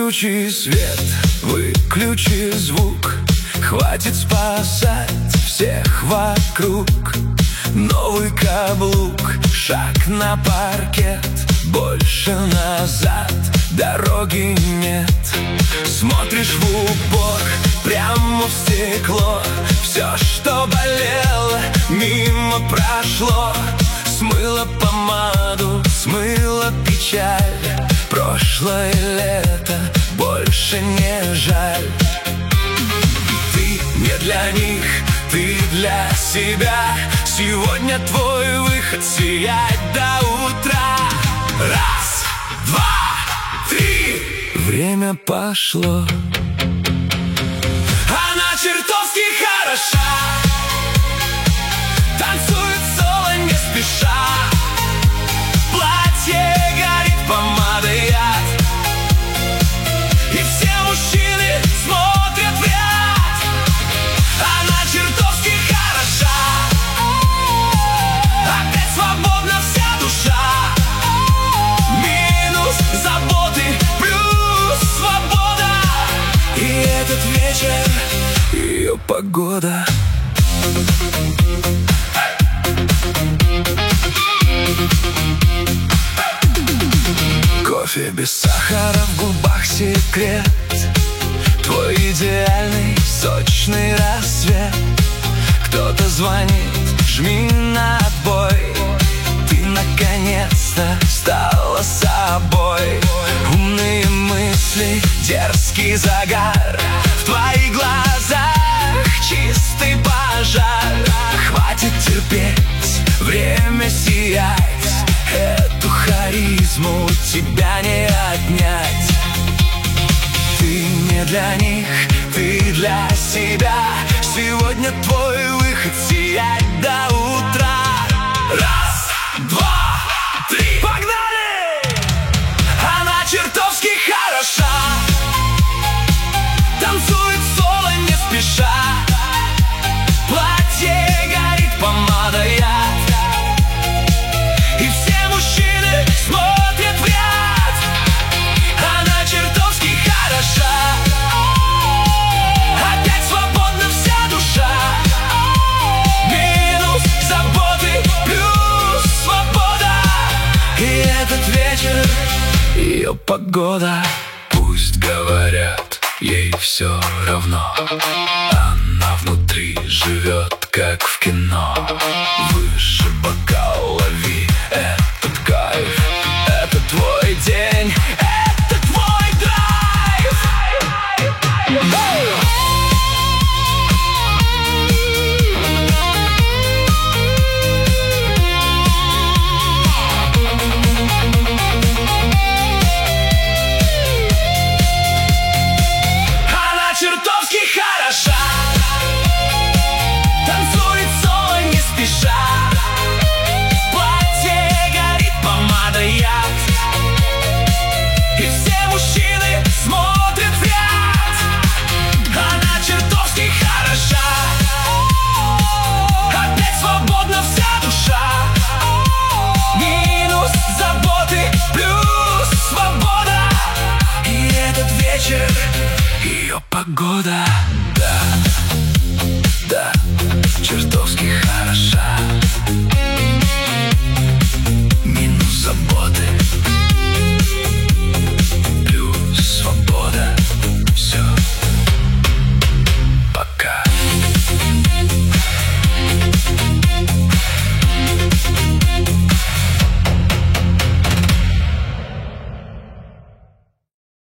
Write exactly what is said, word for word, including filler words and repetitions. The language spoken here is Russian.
Включи свет, выключи звук. Хватит спасать всех вокруг. Новый каблук, шаг на паркет. Больше назад дороги нет. Смотришь в упор, прямо в стекло. Все, что болело, мимо прошло. Смыло помаду, смыло печаль. Прошлое лето больше не жаль. Ты не для них, ты для себя. Сегодня твой выход, сиять до утра. Раз, два, три. Время пошло. Она чертовски хороша. Танцует соло не спеша. Платье горит, помада яд. И все мужчины смотрят в ряд. Она чертовски хороша. Опять свободна вся душа. Минус заботы, плюс свобода. И этот вечер ее погода. Кофе без сахара, в губах секрет. Твой идеальный сочный рассвет. Кто-то звонит, жми на отбой. Ты наконец-то стала собой. Умные мысли, дерзкий загар. В твоих глазах чистый пожар. Хватит терпеть, время сиять. Эту харизму у тебя не отнять. Ты не для них, ты для себя. Сегодня твой выход, сиять до утра. Раз, два, три, погнали! Она чертовски хороша. Танцует соло не спеша. Платье горит, помада яд. И все мужчины смотрят в ряд. Она чертовски хороша. Опять свободна вся душа. Минус заботы, плюс свобода. И этот вечер ее погода. Пусть говорят, ей все равно. Она внутри живет, как в кино. Выше бокал, лови этот кайф. Это твой день, это твой драйв. Она чертовски хороша. Танцует соло не спеша. Платье горит, помада яд. И все мужчины смотрят в ряд. Она чертовски хороша. Опять свободна вся душа. Минус заботы, плюс свобода. И этот вечер ее погода. Да, да, чертовски хороша.